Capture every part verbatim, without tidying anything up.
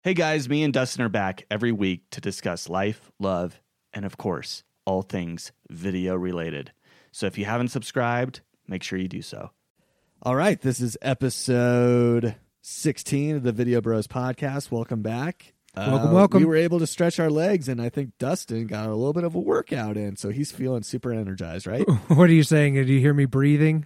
Hey guys, me and Dustin are back every week to discuss life, love, and of course, all things video related. So if you haven't subscribed, make sure you do so. All right, this is episode sixteen of the Video Bros podcast. Welcome back. Welcome, uh, welcome. We were able to stretch our legs, and I think Dustin got a little bit of a workout in, so he's feeling super energized, right? What are you saying? Did you hear me breathing?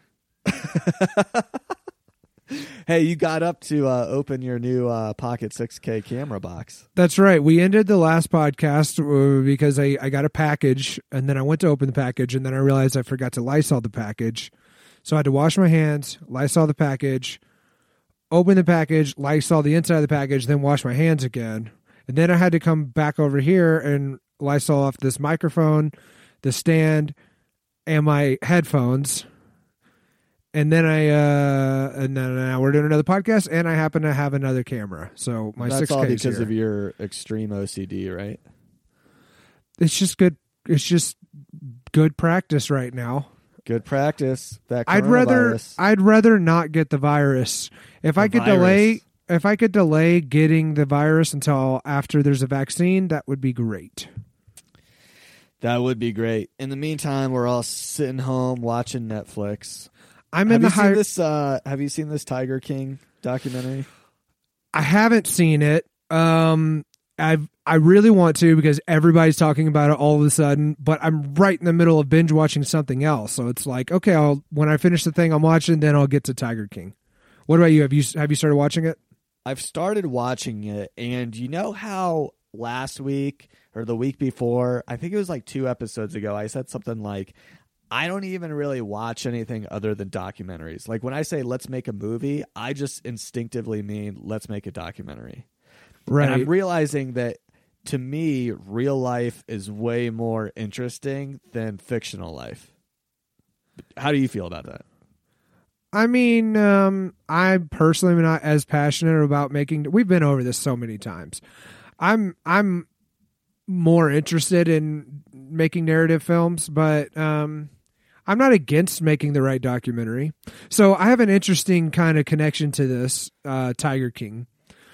Hey, you got up to uh, open your new uh, Pocket six K camera box. That's right. We ended the last podcast uh, because I, I got a package, and then I went to open the package, and then I realized I forgot to Lysol the package. So I had to wash my hands, Lysol the package, open the package, Lysol the inside of the package, then wash my hands again. And then I had to come back over here and Lysol off this microphone, the stand, and my headphones. And then I, uh, and then now we're doing another podcast, and I happen to have another camera. So my That's six K all is because here. of your extreme O C D, right? It's just good. It's just good practice right now. Good practice. That I'd rather, coronavirus. I'd rather not get the virus. If The I could virus. delay, if I could delay getting the virus until after there's a vaccine, that would be great. That would be great. In the meantime, we're all sitting home watching Netflix. I'm have in the you seen high. this? Uh, have you seen this Tiger King documentary? I haven't seen it. Um, I've I really want to because everybody's talking about it all of a sudden. But I'm right in the middle of binge watching something else, so it's like, okay, I'll when I finish the thing I'm watching, then I'll get to Tiger King. What about you? Have you have you started watching it? I've started watching it, and you know how last week or the week before, I think it was like two episodes ago, I said something like, I don't even really watch anything other than documentaries. Like when I say let's make a movie, I just instinctively mean let's make a documentary. Right. And I'm realizing that to me, real life is way more interesting than fictional life. How do you feel about that? I mean, um, I personally am not as passionate about making. We've been over this so many times. I'm I'm more interested in making narrative films, but um, I'm not against making the right documentary. So I have an interesting kind of connection to this uh, Tiger King.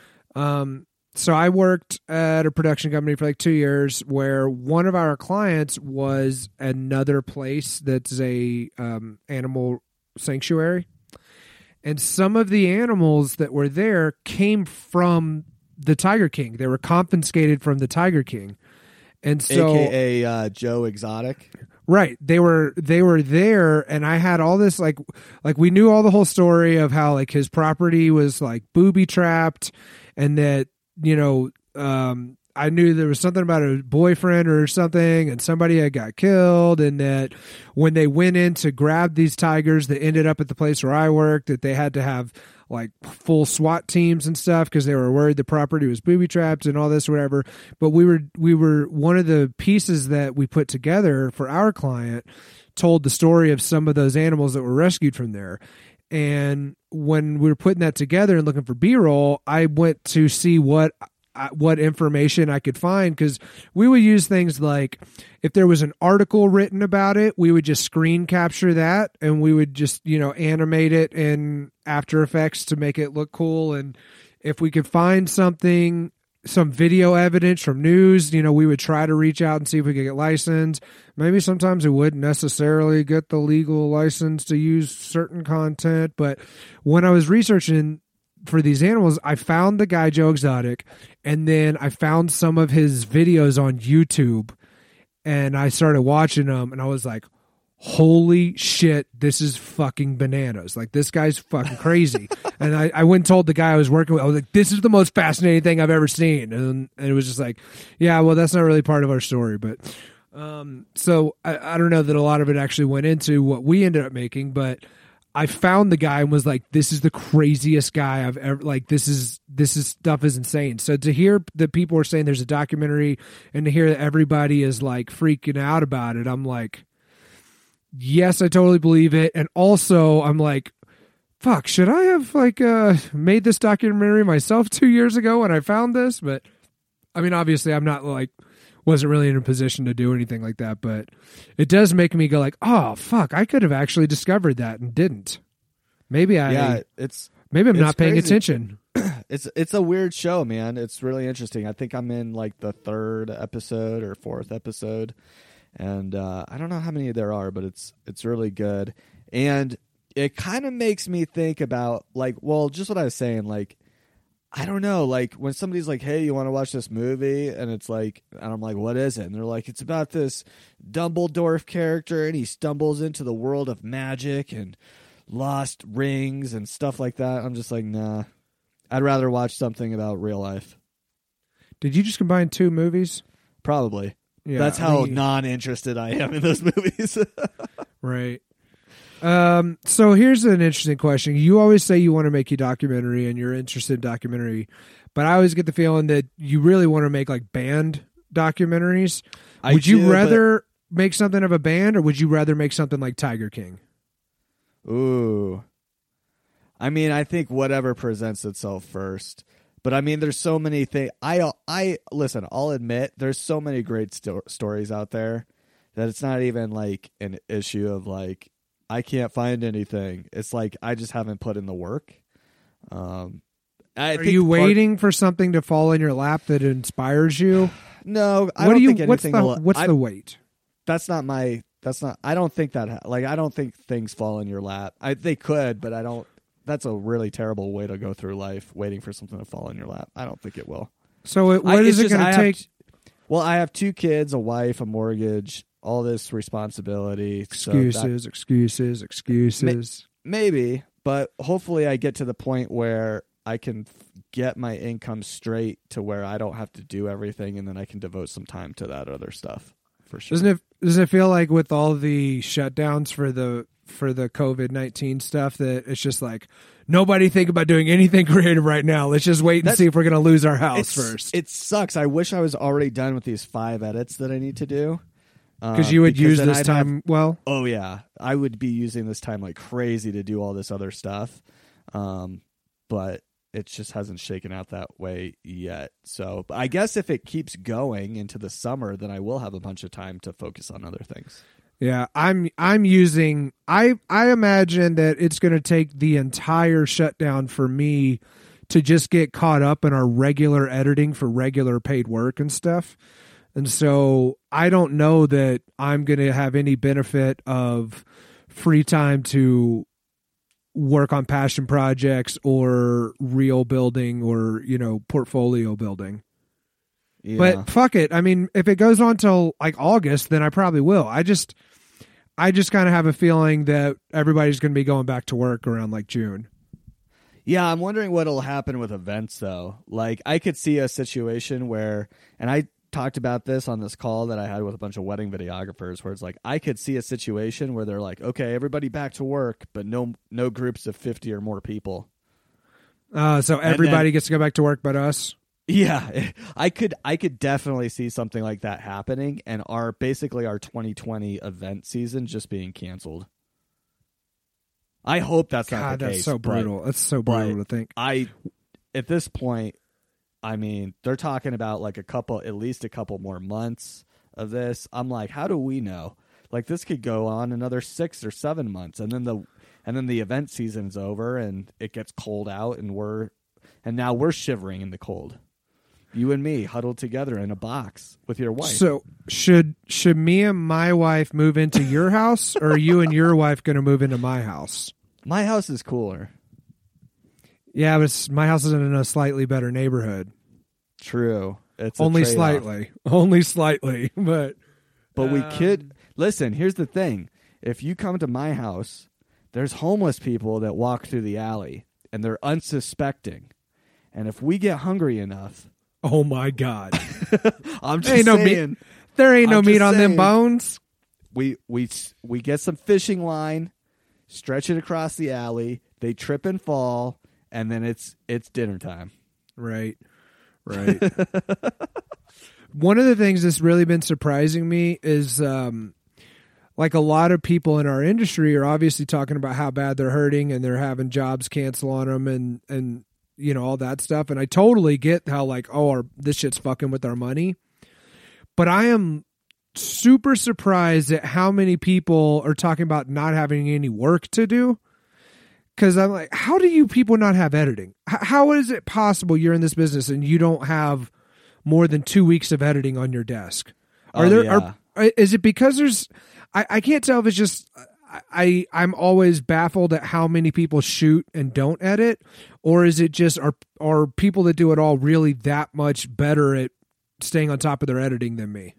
Um, so I worked at a production company for like two years, where one of our clients was another place that's a um, animal sanctuary. And some of the animals that were there came from the Tiger King. They were confiscated from the Tiger King. And so A K A uh, Joe Exotic. right, they were they were there, and I had all this like like we knew all the whole story of how like his property was like booby trapped, and that, you know, um I knew there was something about a boyfriend or something, and somebody had got killed, and that when they went in to grab these tigers that ended up at the place where I worked, that they had to have like full SWAT teams and stuff because they were worried the property was booby trapped and all this or whatever. But we were we were one of the pieces that we put together for our client told the story of some of those animals that were rescued from there. And when we were putting that together and looking for B-roll, I went to see what what information I could find, because we would use things like if there was an article written about it, we would just screen capture that, and we would just, you know, animate it in After Effects to make it look cool. And if we could find something, some video evidence from news, you know, we would try to reach out and see if we could get licensed. Maybe sometimes we wouldn't necessarily get the legal license to use certain content, but when I was researching for these animals, I found the guy Joe Exotic, and then I found some of his videos on YouTube, and I started watching them, and I was like, holy shit, this is fucking bananas. Like, this guy's fucking crazy. And I, I went and told the guy I was working with, I was like, this is the most fascinating thing I've ever seen. And, and it was just like, yeah, well, that's not really part of our story. But um, so I, I don't know that a lot of it actually went into what we ended up making, but I found the guy and was like, this is the craziest guy I've ever, like, this is, this is stuff is insane. So to hear that people are saying there's a documentary and to hear that everybody is like freaking out about it, I'm like, yes, I totally believe it. And also I'm like, fuck, should I have like, uh, made this documentary myself two years ago when I found this? But I mean, obviously I'm not like, wasn't really in a position to do anything like that, but it does make me go like, oh fuck, I could have actually discovered that and didn't. Maybe I, yeah, it's maybe I'm it's not paying crazy. attention. it's it's a weird show, man. It's really interesting. I think I'm in like the third episode or fourth episode, and uh, I don't know how many there are, but it's it's really good. And it kind of makes me think about like, well, just what I was saying, like, I don't know, like when somebody's like, hey, you want to watch this movie? And it's like, and I'm like, what is it? And they're like, it's about this Dumbledore character, and he stumbles into the world of magic and lost rings and stuff like that. I'm just like, nah, I'd rather watch something about real life. Did you just combine two movies? Probably. Yeah, That's how I mean, non-interested I am in those movies. right. Um, so here's an interesting question. You always say you want to make a documentary and you're interested in documentary, but I always get the feeling that you really want to make like band documentaries. I would you do, rather make something of a band, or would you rather make something like Tiger King? Ooh. I mean, I think whatever presents itself first. But I mean, there's so many things. I, I listen, I'll admit there's so many great sto- stories out there that it's not even like an issue of like, I can't find anything. It's like I just haven't put in the work. Um, I Are think you part- waiting for something to fall in your lap that inspires you? No, I what don't do you? think What's anything the will. What's I, the wait? That's not my. That's not. I don't think that. Ha- like I don't think things fall in your lap. I they could, but I don't. That's a really terrible way to go through life, waiting for something to fall in your lap. I don't think it will. So it, I- what it's is it just going I to have take? t- well, I have two kids, a wife, a mortgage, all this responsibility. so that- Excuses, excuses, excuses. Maybe, but hopefully I get to the point where I can f- get my income straight to where I don't have to do everything, and then I can devote some time to that other stuff for sure. Doesn't it? Doesn't it feel like with all the shutdowns for the for the COVID nineteen stuff that it's just like nobody think about doing anything creative right now? Let's just wait and That's- see if we're going to lose our house It's- first. It sucks. I wish I was already done with these five edits that I need to do. Because uh, you would use then this I'd time have- well. oh yeah, I would be using this time like crazy to do all this other stuff, um, but it just hasn't shaken out that way yet. So but I guess if it keeps going into the summer, then I will have a bunch of time to focus on other things. Yeah, I'm I'm using I I imagine that it's going to take the entire shutdown for me to just get caught up in our regular editing for regular paid work and stuff. And so I don't know that I'm going to have any benefit of free time to work on passion projects or reel building or, you know, portfolio building. Yeah. But fuck it. I mean, if it goes on till like August, then I probably will. I just, I just kind of have a feeling that everybody's going to be going back to work around like June. Yeah, I'm wondering what'll happen with events though. Like I could see a situation where, and I talked about this on this call that I had with a bunch of wedding videographers, where it's like I could see a situation where they're like, okay, everybody back to work, but no no groups of fifty or more people. Uh, so And everybody then- gets to go back to work but us. Yeah, I could I could definitely see something like that happening, and our basically our twenty twenty event season just being canceled. I hope that's not God, the that's case. so but brutal. That's so but- brutal to think. I, at this point, I mean, they're talking about like a couple, at least a couple more months of this. I'm like, how do we know? Like this could go on another six or seven months, and then the and then the event season's over, and it gets cold out, and we're and now we're shivering in the cold. You and me huddled together in a box with your wife. So should should me and my wife move into your house, or are you and your wife going to move into my house? My house is cooler. Yeah, but it's- my house is in a slightly better neighborhood. True. It's a Only trade-off. slightly. Only slightly. But But we Um, could listen. Here's the thing: if you come to my house, there's homeless people that walk through the alley, and they're unsuspecting. And if we get hungry enough, oh my God, I'm There just ain't no saying, meat. there ain't no I'm meat just on them saying. bones. we we we get some fishing line, stretch it across the alley. They trip and fall, and then it's it's dinner time. Right. Right. One of the things that's really been surprising me is um, like a lot of people in our industry are obviously talking about how bad they're hurting and they're having jobs cancel on them and, and, you know, all that stuff. And I totally get how like, oh, our, this shit's fucking with our money. But I am super surprised at how many people are talking about not having any work to do. because I'm like, how do you people not have editing? H- how is it possible you're in this business and you don't have more than two weeks of editing on your desk? Are Oh, there? yeah. Are, is it because there's? I, I can't tell if it's just. I I'm always baffled at how many people shoot and don't edit, or is it just are are people that do it all really that much better at staying on top of their editing than me?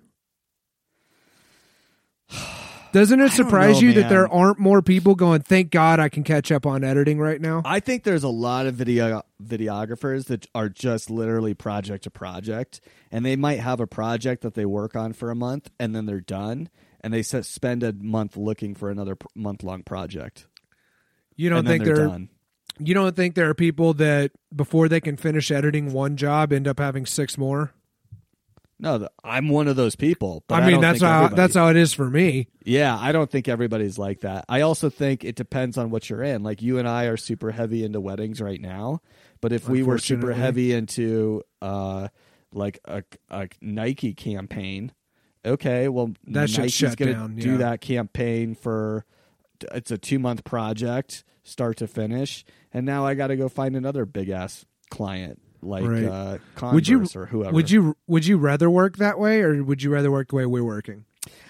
Doesn't it I don't surprise know, you that there man. aren't more people going, thank God I can catch up on editing right now? I think there's a lot of video videographers that are just literally project to project, and they might have a project that they work on for a month and then they're done, and they s- spend a month looking for another pr- month long project. You don't and then think they're there done. you don't think there are people that before they can finish editing one job end up having six more? No, th- I'm one of those people. But I I, mean, don't that's think how everybody- that's how it is for me. Yeah, I don't think everybody's like that. I also think it depends on what you're in. Like you and I are super heavy into weddings right now, but if we were super Unfortunately. heavy into uh like a, a Nike campaign, okay, well That shit Nike's shut gonna down, do yeah. that campaign for it's a two month project, start to finish, and now I got to go find another big ass client like Right. uh, Converse Would you or whoever. Would you would you rather work that way, or would you rather work the way we're working?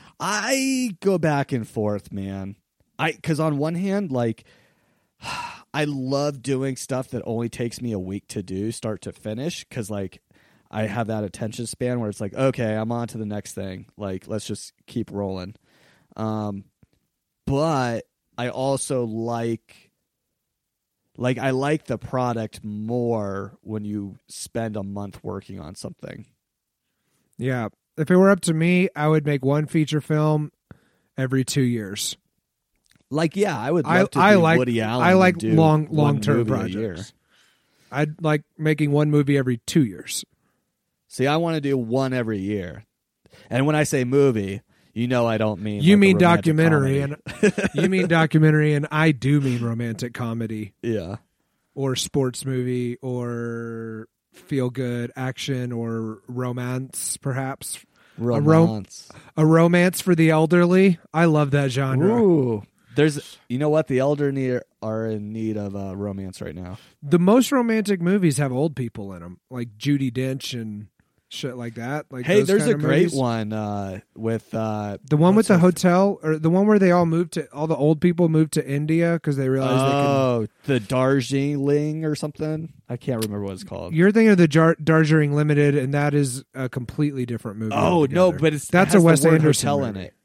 I go back and forth, man. I because on one hand, like I love doing stuff that only takes me a week to do, start to finish, because like I have that attention span where it's like, okay, I'm on to the next thing. Like, let's just keep rolling. Um, but I also like. Like, I like the product more when you spend a month working on something. Yeah. If it were up to me, I would make one feature film every two years. Like, yeah, I would I love to I be like Woody Allen. I and like do long one long term movie a year. projects. I'd like making one movie every two years. See, I want to do one every year. And when I say movie, you know I don't mean You like a mean romantic documentary, comedy. and you mean documentary, and I do mean romantic comedy Yeah. or sports movie or feel good action or romance, perhaps Romance. a romance for the elderly. I love that genre. Ooh. There's, you know what? The elder need, are in need of uh, romance right now. The most romantic movies have old people in them, like Judi Dench and shit like that. Like Hey, those there's kind a of great movies. one uh, with uh, The one with what's the her- hotel, or the one where they all moved to, all the old people moved to India because they realized Oh, the Darjeeling or something. I can't remember what it's they called. can. You're thinking of the Jar- Darjeeling Limited, and that is a completely different movie. Oh no, altogether. but it's that's it has a Wes the word Anderson hotel in movie. it.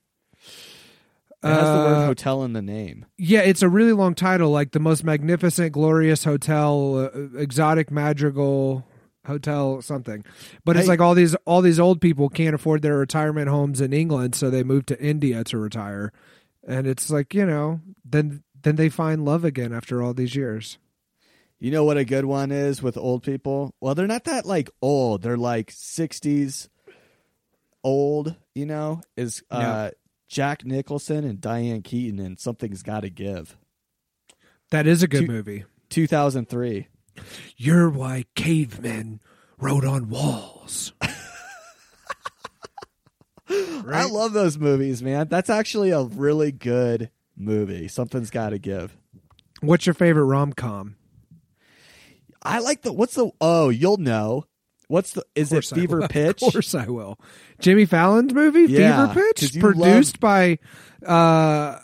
It has the word Uh, hotel in the name. Yeah, it's a really long title, like the most magnificent, glorious hotel, uh, exotic madrigal hotel, something. But it's Hey. like all these all these old people can't afford their retirement homes in England, so they move to India to retire. And it's like, you know, then then they find love again after all these years. You know what a good one is with old people? Well, they're not that like old. They're like sixties old, you know, is uh, Yeah. Jack Nicholson and Diane Keaton and Something's Gotta Give. That is a good Two- movie. two thousand three. You're why cavemen wrote on walls. I love those movies, man. That's actually a really good movie. Something's Gotta Give. What's your favorite rom com? I like the, what's the, oh, you'll know. What's the, is it Fever Pitch? Of course I will. Jimmy Fallon's movie, Yeah, Fever 'cause Pitch, you produced by uh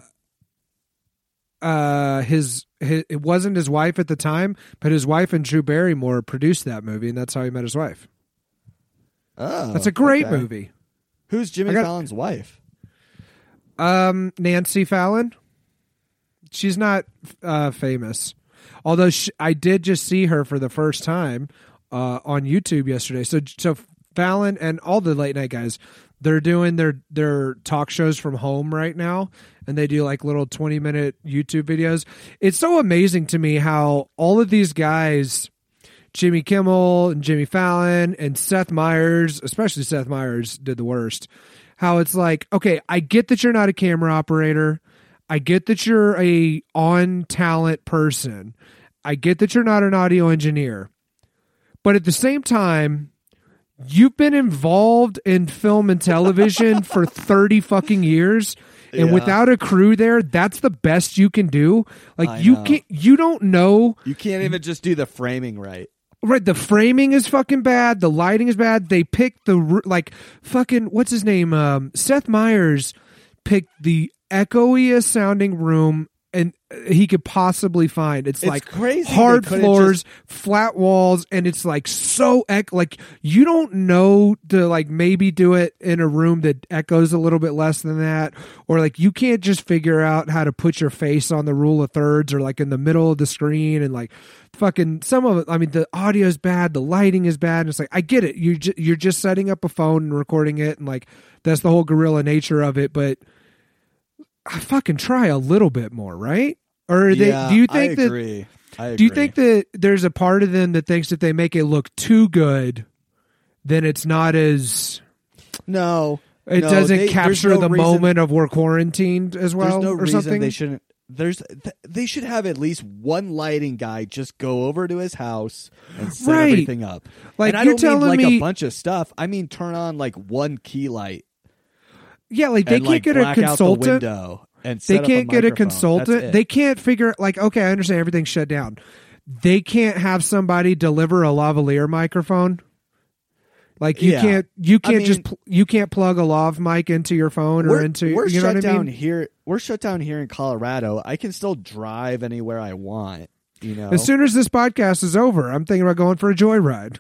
uh his, his it wasn't his wife at the time, but his wife and Drew Barrymore produced that movie, and that's how he met his wife. Oh, That's a great okay. movie. Who's Jimmy I got- Fallon's wife? Um, Nancy Fallon. She's not uh, famous, although she, I did just see her for the first time uh, on YouTube yesterday. So, so Fallon and all the late night guys, they're doing their their talk shows from home right now, and they do like little twenty minute YouTube videos. It's so amazing to me how all of these guys, Jimmy Kimmel and Jimmy Fallon and Seth Meyers, especially Seth Meyers, did the worst. How it's like, okay, I get that you're not a camera operator. I get that you're a on talent person. I get that you're not an audio engineer. But at the same time, you've been involved in film and television for thirty fucking years. And Yeah. without a crew there, that's the best you can do. Like I you know. can't, you don't know. You can't even just do the framing right. Right, the framing is fucking bad. The lighting is bad. They picked the r- like fucking what's his name? Um, Seth Meyers picked the echoiest sounding room and he could possibly find. It's, It's like crazy they hard couldn't floors, flat walls, and it's like so ec- like you don't know to like maybe do it in a room that echoes a little bit less than that, or like you can't just figure out how to put your face on the rule of thirds or like in the middle of the screen and like fucking some of it. I mean, the audio is bad, the lighting is bad. And it's like I get it. You ju- you're just setting up a phone and recording it, and like that's the whole guerrilla nature of it, but. I fucking try a little bit more, right? Or are they, Yeah, do you think I that? agree. I agree. Do you think that there's a part of them that thinks that they make it look too good, then it's not as No, it no, doesn't they- capture there's no the reason- moment of we're quarantined as well, There's no or reason something? they shouldn't. There's th- they should have at least one lighting guy just go over to his house and set Right. everything up. Like, and I you're don't mean telling like me- a bunch of stuff. I mean turn on like one key light. Yeah, like they and, can't like, get a black out the consultant. window and They set up can't get a microphone. That's consultant. it. They can't figure like okay, I understand everything's shut down. They can't have somebody deliver a lavalier microphone. Like you Yeah. can't you I can't just mean- pl- you can't plug a lav mic into your phone or we're, into we're you know shut what I down mean? here. We're shut down here in Colorado. I can still drive anywhere I want. You know, As soon as this podcast is over, I'm thinking about going for a joyride.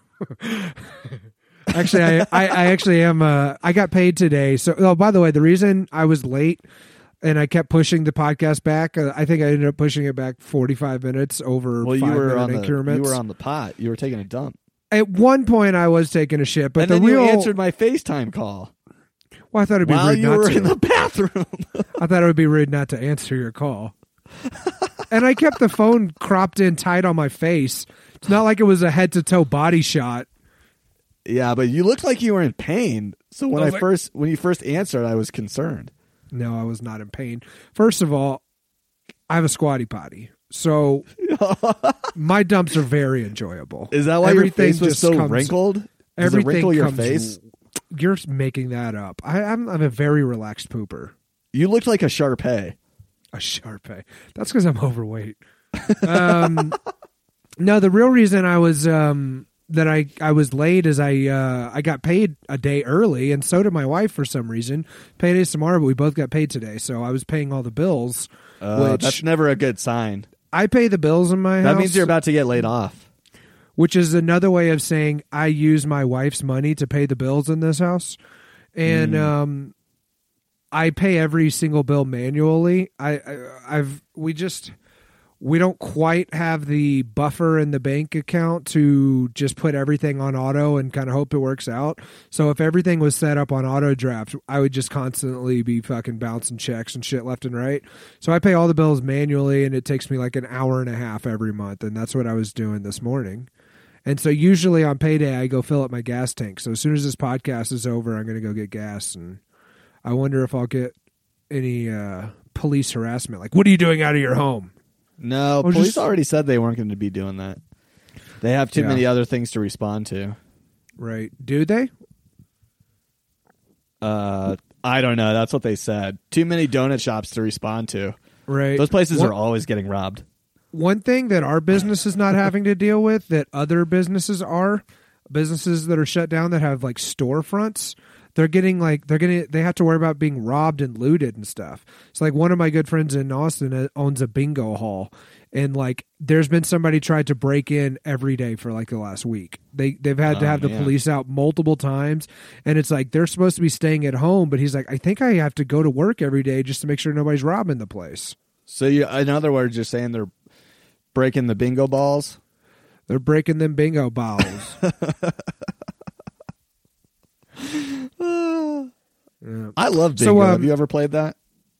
Actually, I, I, I actually am. Uh, I got paid today. So, oh, by the way, the reason I was late and I kept pushing the podcast back, uh, I think I ended up pushing it back forty-five minutes over well, you five were minute on the increments. you were on the pot. You were taking a dump, At one point, I was taking a shit, but and the then real you answered my FaceTime call well, I thought it'd be while rude you not were to. in the bathroom. I thought it would be rude not to answer your call. And I kept the phone cropped in tight on my face. It's not like it was a head to toe body shot. Yeah, but you looked like you were in pain. So when I I, was like- first when you first answered, I was concerned. No, I was not in pain. First of all, I have a squatty potty. So my dumps are very enjoyable. Is that why Everything your face was just so comes- wrinkled? Does it Everything wrinkle your comes- face? You're making that up. I, I'm, I'm a very relaxed pooper. You looked like a Shar-Pei. A Sharpay. That's because I'm overweight. Um, no, the real reason I was um, that I, I was late is I uh, I got paid a day early, and so did my wife for some reason. Payday's tomorrow, but we both got paid today, so I was paying all the bills. Uh, which that's never a good sign. I pay the bills in my That house. means you're about to get laid off. Which is another way of saying I use my wife's money to pay the bills in this house. And Mm. um, I pay every single bill manually. I, I I've we just we don't quite have the buffer in the bank account to just put everything on auto and kind of hope it works out. So if everything was set up on auto draft, I would just constantly be fucking bouncing checks and shit left and right. So I pay all the bills manually, and it takes me like an hour and a half every month, and that's what I was doing this morning. And so usually on payday, I go fill up my gas tank. So as soon as this podcast is over, I'm going to go get gas. And I wonder if I'll get any uh, police harassment. Like, what are you doing out of your home? No, Or police just- already said they weren't going to be doing that. They have too Yeah. many other things to respond to. Right. Do they? Uh, I don't know. That's what they said. Too many donut shops to respond to. Right. Those places One- are always getting robbed. One thing that our business is not having to deal with that other businesses are, businesses that are shut down that have like storefronts, they're getting like they're getting they have to worry about being robbed and looted and stuff. It's like one of my good friends in Austin owns a bingo hall, and like there's been somebody tried to break in every day for like the last week. They they've had to Oh, have the man. police out multiple times, and it's like they're supposed to be staying at home, but he's like, I think I have to go to work every day just to make sure nobody's robbing the place. So, you, in other words, you're saying they're breaking the bingo balls? They're breaking them bingo balls. Yeah. I love bingo. So, um, have you ever played that?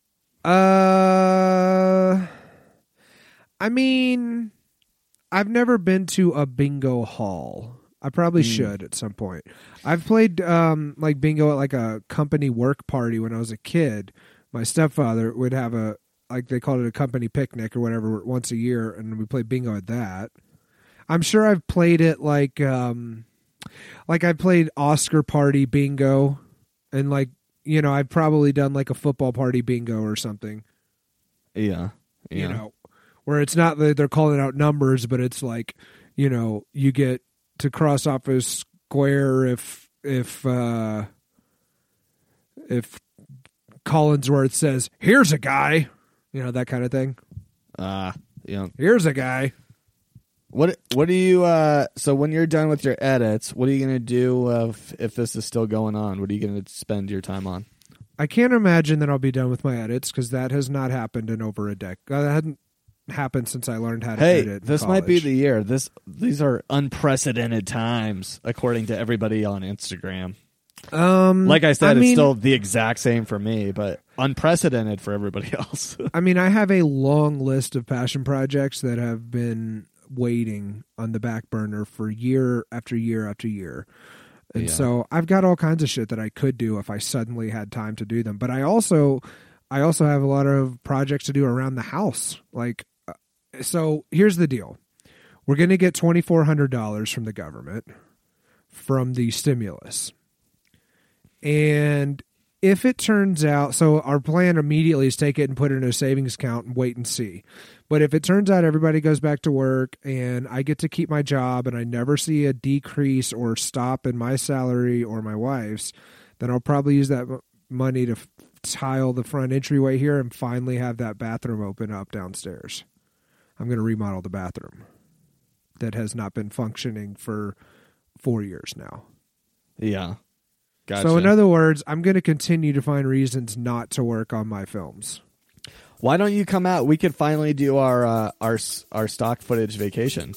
Uh, I mean, I've never been to a bingo hall. I probably Mm. should at some point. I've played um like bingo at like a company work party when I was a kid. My stepfather would have a like they called it a company picnic or whatever once a year, and we played bingo at that. I'm sure I've played it like um like I played Oscar party bingo, and like you know I've probably done like a football party bingo or something. Yeah, yeah. You know, where it's not that they're calling out numbers, but it's like you know you get to cross off a square if if uh, if Collinsworth says, "Here's a guy," you know, that kind of thing. Ah, uh, yeah. Here's a guy. What what do you uh so when you're done with your edits, what are you going to do uh, if, if this is still going on? What are you going to spend your time on? I can't imagine that I'll be done with my edits because that has not happened in over a decade. Uh, that hadn't happened since I learned how to hey, edit. This college. might be the year. This these are unprecedented times according to everybody on Instagram. Um, like I said, I mean, it's still the exact same for me, but unprecedented for everybody else. I mean, I have a long list of passion projects that have been waiting on the back burner for year after year after year. And yeah. so I've got all kinds of shit that I could do if I suddenly had time to do them. But I also, I also have a lot of projects to do around the house. Like, uh, so here's the deal. We're going to get twenty-four hundred dollars from the government from the stimulus. And if it turns out, so our plan immediately is take it and put it in a savings account and wait and see. But if it turns out everybody goes back to work and I get to keep my job and I never see a decrease or stop in my salary or my wife's, then I'll probably use that money to f- tile the front entryway here and finally have that bathroom open up downstairs. I'm going to remodel the bathroom that has not been functioning for four years now. Yeah. Gotcha. So in other words, I'm going to continue to find reasons not to work on my films. Why don't you come out? We could finally do our uh, our our stock footage vacation.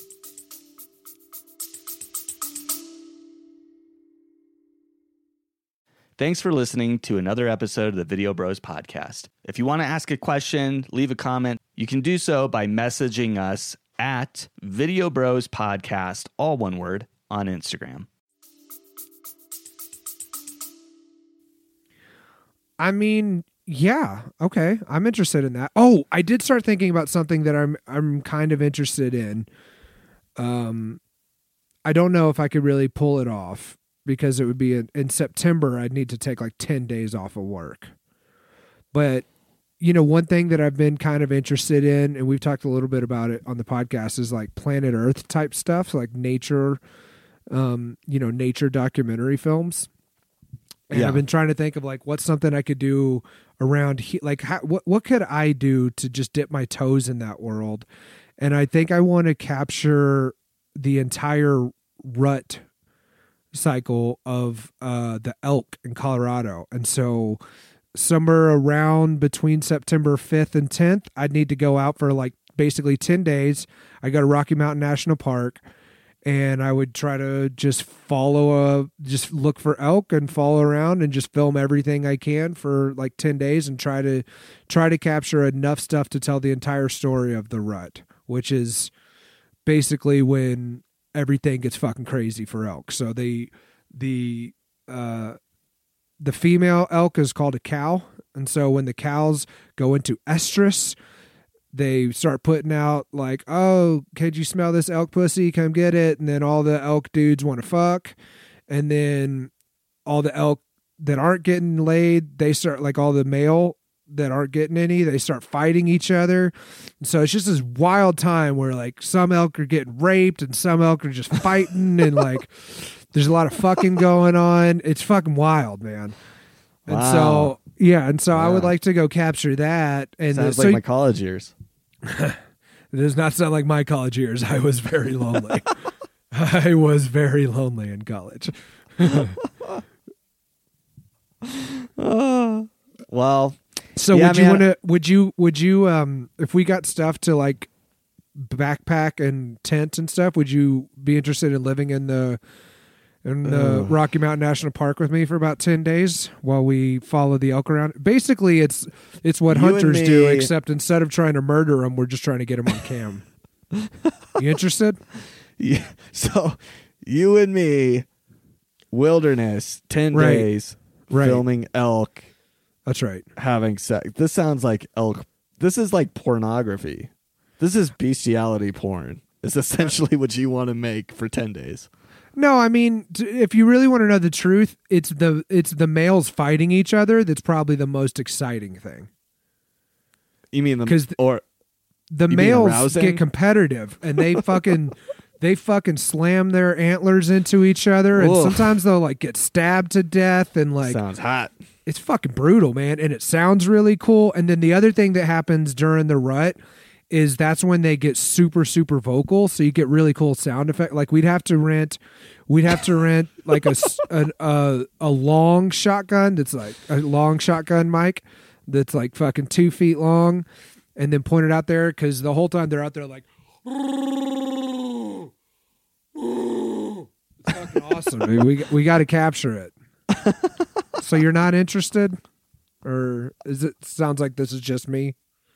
Thanks for listening to another episode of the Video Bros Podcast. If you want to ask a question, leave a comment, you can do so by messaging us at Video Bros Podcast, all one word, on Instagram. I mean, yeah, okay. I'm interested in that. Oh, I did start thinking about something that I'm I'm kind of interested in. Um, I don't know if I could really pull it off because it would be in, in September. I'd need to take like ten days off of work. But you know, one thing that I've been kind of interested in, and we've talked a little bit about it on the podcast, is like Planet Earth type stuff, like nature, um, you know, nature documentary films. And yeah. I've been trying to think of like what's something I could do around he- like how, what what could I do to just dip my toes in that world? And I think I want to capture the entire rut cycle of uh, the elk in Colorado. And so somewhere around between September fifth and tenth, I'd need to go out for like basically ten days. I go to Rocky Mountain National Park. And I would try to just follow a, just look for elk and follow around and just film everything I can for like ten days and try to, try to capture enough stuff to tell the entire story of the rut, which is basically when everything gets fucking crazy for elk. So the, the, uh, the female elk is called a cow. And so when the cows go into estrus, they start putting out like, oh, could you smell this elk pussy? Come get it. And then all the elk dudes want to fuck. And then all the elk that aren't getting laid, they start like all the male that aren't getting any, they start fighting each other. And so it's just this wild time where like some elk are getting raped and some elk are just fighting and like there's a lot of fucking going on. It's fucking wild, man. And wow. so, yeah. And so yeah. I would like to go capture that. And sounds the, like so, my college years. It does not sound like my college years. I was very lonely. I was very lonely in college. uh, well, so yeah, would you man. want to? Would you? Would you? Um, if we got stuff to like backpack and tent and stuff, would you be interested in living in the in the Ugh. Rocky Mountain National Park with me for about ten days while we follow the elk around? Basically, it's it's what You and hunters me- do, except instead of trying to murder them, we're just trying to get them on cam. You interested? Yeah. So you and me, wilderness, ten Right. days, Right. filming elk, That's right. having sex. This sounds like elk. This is like pornography. This is bestiality porn. It's essentially what you want to make for ten days. No, I mean, t- if you really want to know the truth, it's the it's the males fighting each other that's probably the most exciting thing. You mean the 'Cause th- or The You mean males arousing? get competitive and they fucking they fucking slam their antlers into each other, and Ugh. sometimes they'll like get stabbed to death, and like sounds hot. it's fucking brutal, man. And it sounds really cool. And then the other thing that happens during the rut is that's when they get super, super vocal. So you get really cool sound effect. Like we'd have to rent, we'd have to rent like a, s- a, a, a long shotgun that's like a long shotgun mic that's like fucking two feet long and then point it out there. Cause the whole time they're out there like, it's fucking awesome. Dude. We, we got to capture it. So you're not interested, or is it sounds like this is just me?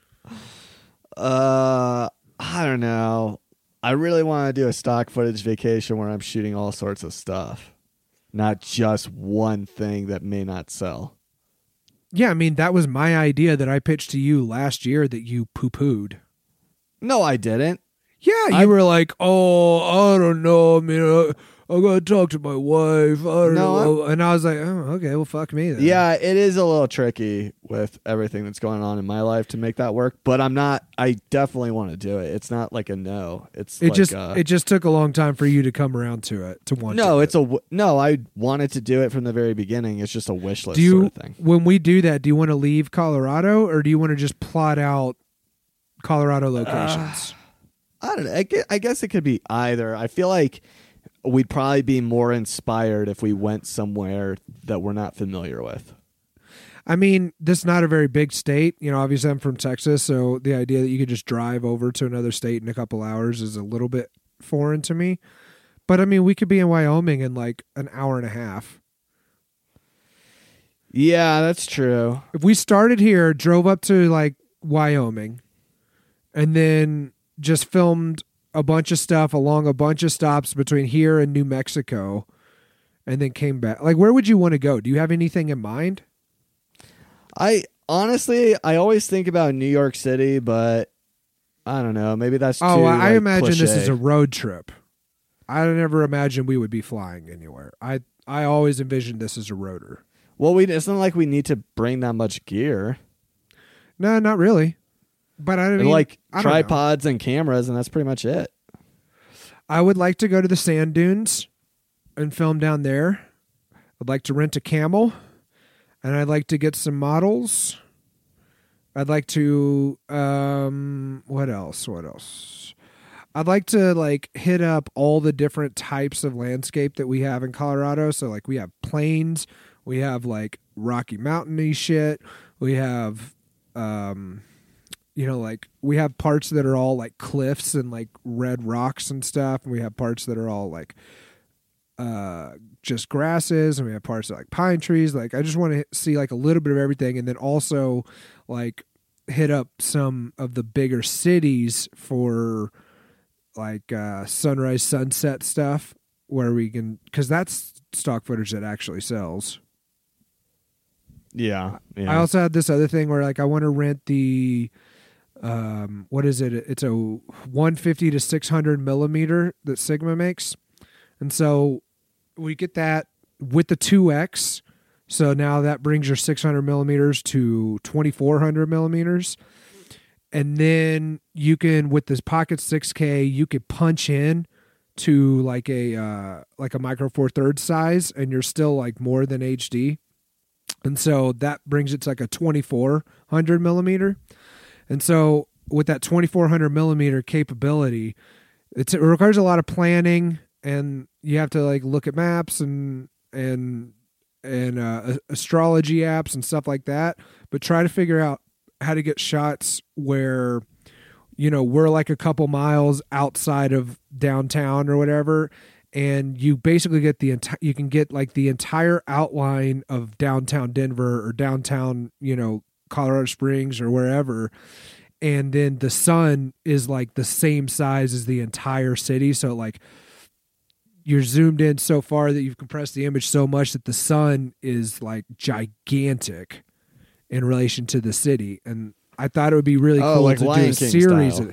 Uh, I don't know. I really want to do a stock footage vacation where I'm shooting all sorts of stuff, not just one thing that may not sell. Yeah, I mean that was my idea that I pitched to you last year that you poo-pooed. No, I didn't. Yeah, you I- were like, "Oh, I don't know. I mean, uh, I gotta talk to my wife." I don't No, know. And I was like, "Oh, okay. Well, fuck me then." Yeah, it is a little tricky with everything that's going on in my life to make that work, but I'm not. I definitely want to do it. It's not like a no. It's It like just a, it just took a long time for you to come around to it to want. no. to It's a w- no. I wanted to do it from the very beginning. It's just a wish list Do you, sort of thing. when we do that, do you want to leave Colorado or do you want to just plot out Colorado locations? I don't know. I gue- I guess it could be either. I feel like we'd probably be more inspired if we went somewhere that we're not familiar with. I mean, this is not a very big state. You know, obviously I'm from Texas, so the idea that you could just drive over to another state in a couple hours is a little bit foreign to me. But I mean, we could be in Wyoming in like an hour and a half. Yeah, that's true. If we started here, drove up to like Wyoming, and then just filmed a bunch of stuff along a bunch of stops between here and New Mexico, and then came back. Like, where would you want to go? Do you have anything in mind? I honestly, I always think about New York City, but I don't know. Maybe that's Oh, too, I like, imagine this cliche. is a road trip. I never imagined we would be flying anywhere. I I always envisioned this as a rotor. Well, we it's not like we need to bring that much gear. No, not really. But I mean, And like I don't know. tripods and cameras, and that's pretty much it. I would like to go to the sand dunes and film down there. I'd like to rent a camel, and I'd like to get some models. I'd like to um what else? What else? I'd like to like hit up all the different types of landscape that we have in Colorado. So like we have plains, we have like Rocky Mountain-y shit, we have um you know, like we have parts that are all like cliffs and like red rocks and stuff. And we have parts that are all like uh, just grasses, and we have parts that are like pine trees. Like I just want to see like a little bit of everything, and then also like hit up some of the bigger cities for like uh, sunrise, sunset stuff where we can, because that's stock footage that actually sells. Yeah, yeah. I also had this other thing where like I want to rent the um what is it? It's a one fifty to six hundred millimeter that Sigma makes, and so we get that with the two X. So now that brings your six hundred millimeters to twenty-four hundred millimeters, and then you can with this Pocket six K you could punch in to like a uh, like a micro four thirds size, and you're still like more than H D. And so that brings it to like a twenty-four hundred millimeter. And so with that twenty-four hundred millimeter capability, it's, it requires a lot of planning, and you have to like look at maps and, and, and uh, astrology apps and stuff like that, but try to figure out how to get shots where, you know, we're like a couple miles outside of downtown or whatever. And you basically get the entire, you can get like the entire outline of downtown Denver or downtown, you know, Colorado Springs or wherever. And then the sun is like the same size as the entire city. So like you're zoomed in so far that you've compressed the image so much that the sun is like gigantic in relation to the city. And I thought it would be really Oh, cool like to Lion do a King series style. of,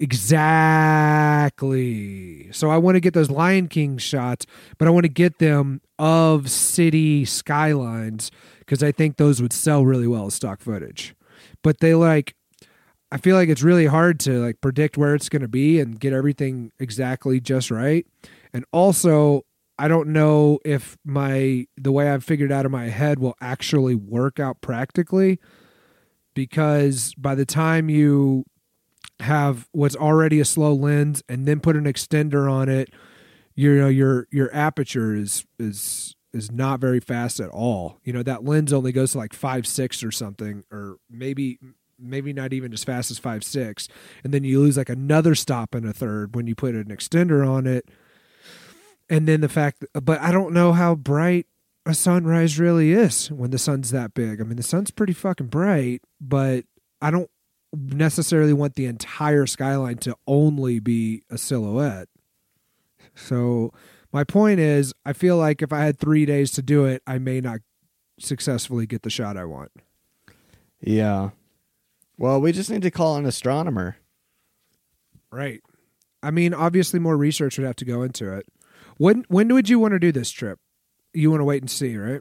Exactly. So I want to get those Lion King shots, but I want to get them of city skylines because I think those would sell really well as stock footage. But they like, I feel like it's really hard to like predict where it's going to be and get everything exactly just right. And also, I don't know if my the way I've figured out in my head will actually work out practically, because by the time you have what's already a slow lens and then put an extender on it, you know, your your aperture is is is not very fast at all. You know, that lens only goes to like five six or something, or maybe maybe not even as fast as five six, and then you lose like another stop and a third when you put an extender on it. And then the fact that, but I don't know how bright a sunrise really is when the sun's that big. I mean, the sun's pretty fucking bright, but I don't necessarily want the entire skyline to only be a silhouette. So my point is, I feel like if I had three days to do it, I may not successfully get the shot I want. Yeah. Well, we just need to call an astronomer. Right. I mean, obviously more research would have to go into it. When when would you want to do this trip? You want to wait and see, right?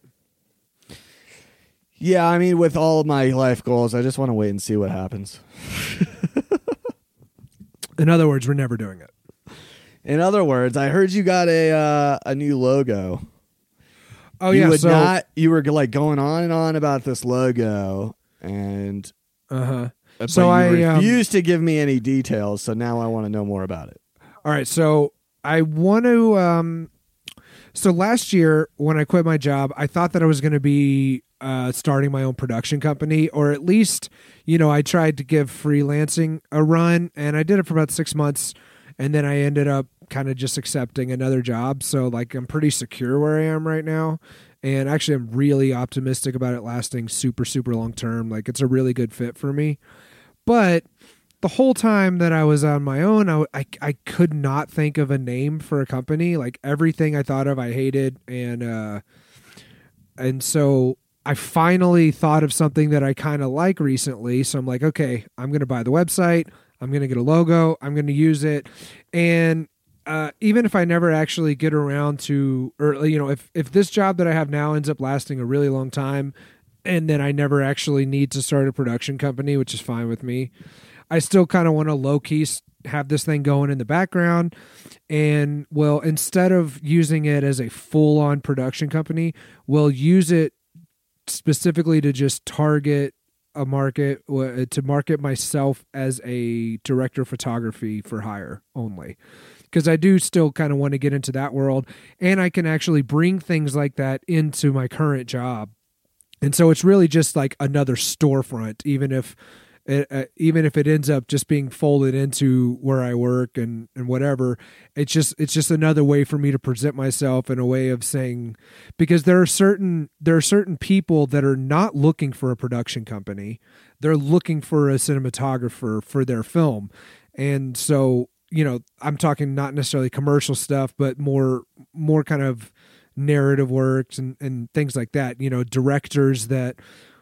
Yeah, I mean, with all of my life goals, I just want to wait and see what happens. In other words, we're never doing it. In other words, I heard you got a uh, a new logo. Oh you yeah, would so not. You were like going on and on about this logo, and uh huh. But So you I refused um, to give me any details. So now I want to know more about it. All right, so I want to. Um, so last year when I quit my job, I thought that I was going to be uh, starting my own production company, or at least, you know, I tried to give freelancing a run, and I did it for about six months, and then I ended up kind of just accepting another job. So like I'm pretty secure where I am right now, and actually I'm really optimistic about it lasting super super long term. Like it's a really good fit for me, but the whole time that I was on my own, I, I, I could not think of a name for a company. Like everything I thought of, I hated. And, uh, and so I finally thought of something that I kind of like recently. So I'm like, okay, I'm going to buy the website. I'm going to get a logo. I'm going to use it. And, uh, even if I never actually get around to, or, you know, if, if this job that I have now ends up lasting a really long time, and then I never actually need to start a production company, which is fine with me, I still kind of want to low-key have this thing going in the background. And, well, instead of using it as a full-on production company, we'll use it specifically to just target a market, to market myself as a director of photography for hire only. Because I do still kind of want to get into that world, and I can actually bring things like that into my current job. And so it's really just like another storefront, even if... It, uh, even if it ends up just being folded into where I work and, and whatever, it's just it's just another way for me to present myself in a way of saying, because there are certain there are certain people that are not looking for a production company, they're looking for a cinematographer for their film. And so, you know, I'm talking not necessarily commercial stuff, but more more kind of narrative works and, and things like that, you know, directors that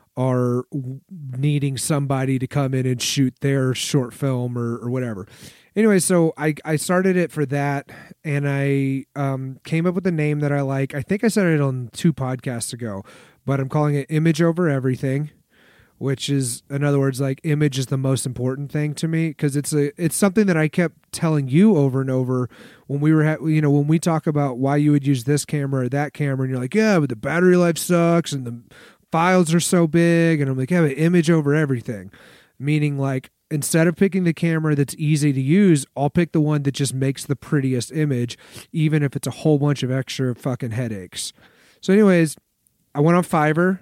are needing somebody to come in and shoot their short film or, or whatever. Anyway, so I, I started it for that, and I um, came up with a name that I like. I think I said it on two podcasts ago, but I'm calling it Image Over Everything, which is, in other words, like image is the most important thing to me, because it's a it's something that I kept telling you over and over when we were ha- you know when we talk about why you would use this camera or that camera, and you're like, yeah, but the battery life sucks and the files are so big, and I'm like, yeah, but image over everything, meaning like instead of picking the camera that's easy to use, I'll pick the one that just makes the prettiest image, even if it's a whole bunch of extra fucking headaches. So anyways, I went on Fiverr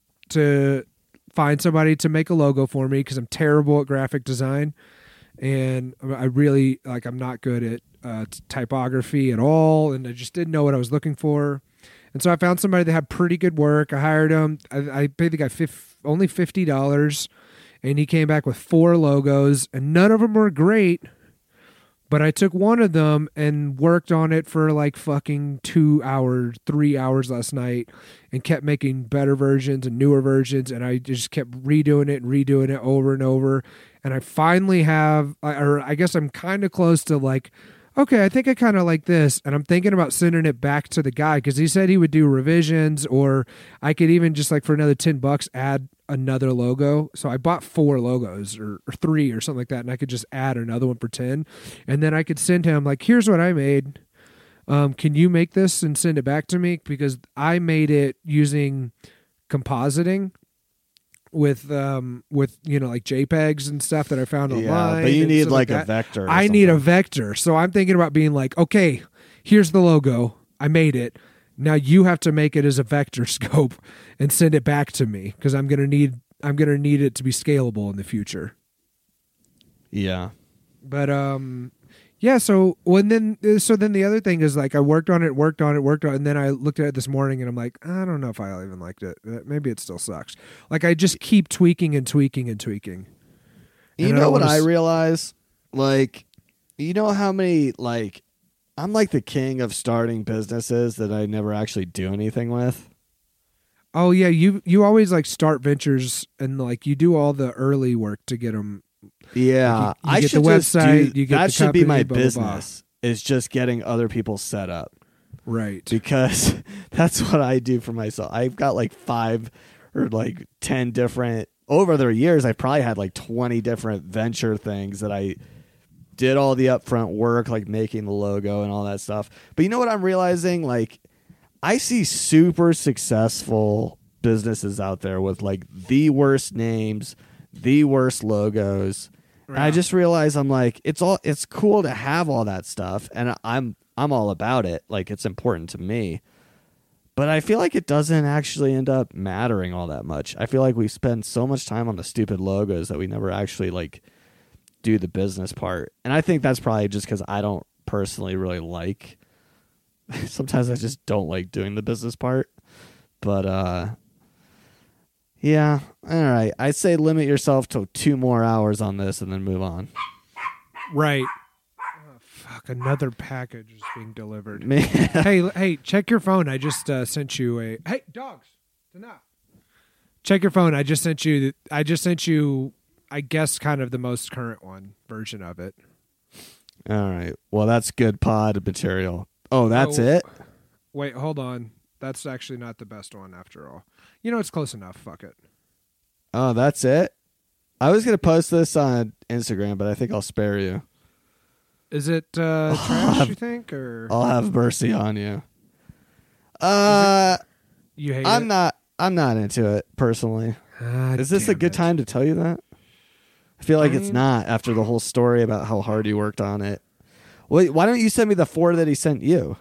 to find somebody to make a logo for me, because I'm terrible at graphic design, and I really like I'm not good at uh, typography at all, and I just didn't know what I was looking for. And so I found somebody that had pretty good work. I hired him. I, I paid the guy fif- only fifty dollars, and he came back with four logos, and none of them were great, But I took one of them and worked on it for like fucking two hours, three hours last night and kept making better versions and newer versions. And I just kept redoing it and redoing it over and over. And I finally have, or I guess I'm kind of close to like, okay, I think I kind of like this. And I'm thinking about sending it back to the guy because he said he would do revisions, or I could even just like for another ten bucks add another logo. So I bought four logos or, or three or something like that. And I could just add another one for ten. And then I could send him like, here's what I made. Um, can you make this and send it back to me? Because I made it using compositing with um with you know like JPEGs and stuff that I found online. Yeah, but you need like, like a vector. I something. need a vector. So I'm thinking about being like, okay, here's the logo. I made it. Now you have to make it as a vector scope and send it back to me because I'm gonna need I'm gonna need it to be scalable in the future. Yeah. But um yeah, so when then so then the other thing is like I worked on it, worked on it, worked on it, and then I looked at it this morning and I'm like, I don't know if I even liked it. Maybe it still sucks. Like I just keep tweaking and tweaking and tweaking. You And know I what wanna I s- realize? Like, you know how many like I'm like the king of starting businesses that I never actually do anything with. Oh yeah, you you always like start ventures and like you do all the early work to get them. Yeah, Like, you- you I get should the just website, do, you get that the should be my company, blah, blah, blah. business. Is just getting other people set up Right. because that's what I do for myself. I've got like five or like ten different over the years. I've probably had like twenty different venture things that I did all the upfront work, like making the logo and all that stuff. But you know what I'm realizing? Like, I see super successful businesses out there with like the worst names, the worst logos. And I just realized I'm like, it's all it's cool to have all that stuff, and I'm I'm all about it. Like, it's important to me. But I feel like it doesn't actually end up mattering all that much. I feel like we spend so much time on the stupid logos that we never actually like do the business part. And I think that's probably just because I don't personally really like. Sometimes I just don't like doing the business part. But uh, yeah, all right. I'd say limit yourself to two more hours on this and then move on. Right. Oh, fuck! Another package is being delivered. Man. hey, l- hey, check your phone. I just uh, sent you a. Hey, dogs, enough. Check your phone. I just sent you. I just sent you. I guess kind of the most current one version of it. All right. Well, that's good pod material. Oh, that's Oh, it? Wait, hold on. That's actually not the best one after all. You know, it's close enough. Fuck it. Oh, that's it? I was going to post this on Instagram, but I think I'll spare you. Is it uh, trash? You think, or I'll have mercy on you. Uh, you hate I'm it? not. I'm not into it personally. Ah, Is this a damn good it. time to tell you that? I feel like I it's mean- not after the whole story about how hard you worked on it. Wait, why don't you send me the four that he sent you?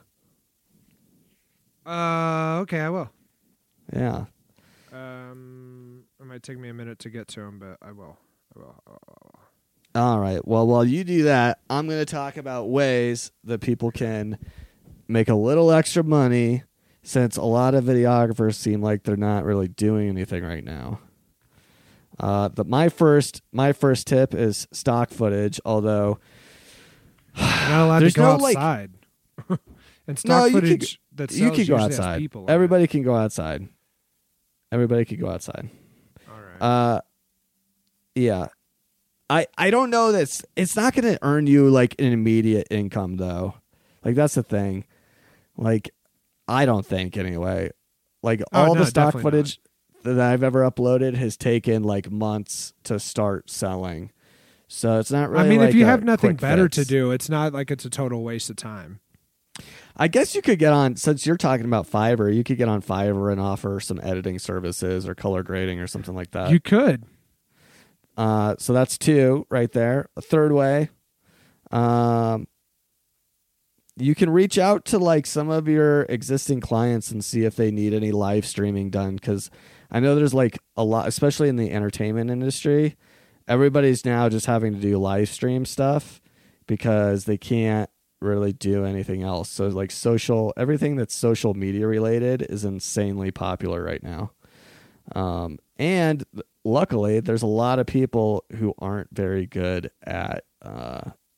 Uh, okay, I will. Yeah. Um, it might take me a minute to get to him, but I will. I will. I will. I will. All right. Well, while you do that, I'm going to talk about ways that people can make a little extra money, since a lot of videographers seem like they're not really doing anything right now. Uh, the, my first my first tip is stock footage, although You're not allowed to There's go no, like- outside. and stock No, you could- footage that you sells can go usually has outside. people in Everybody can go outside. Everybody can go outside. it. All right. Uh, yeah. I I don't know that's it's not going to earn you like an immediate income though. Like that's the thing. Like I don't think anyway. Like Oh, all no, the stock definitely footage that I've ever uploaded has taken like months to start selling. So it's not really I mean, like if you a have nothing quick better fix. to do, it's not like it's a total waste of time. I guess you could get on, since you're talking about Fiverr, you could get on Fiverr and offer some editing services or color grading or something like that. you could. Uh, so that's two right there. A third way, um, you can reach out to like some of your existing clients and see if they need any live streaming done. Because I know there's like a lot, especially in the entertainment industry, everybody's now just having to do live stream stuff because they can't really do anything else. So like social, everything that's social media related is insanely popular right now. Um, and luckily there's a lot of people who aren't very good at, uh,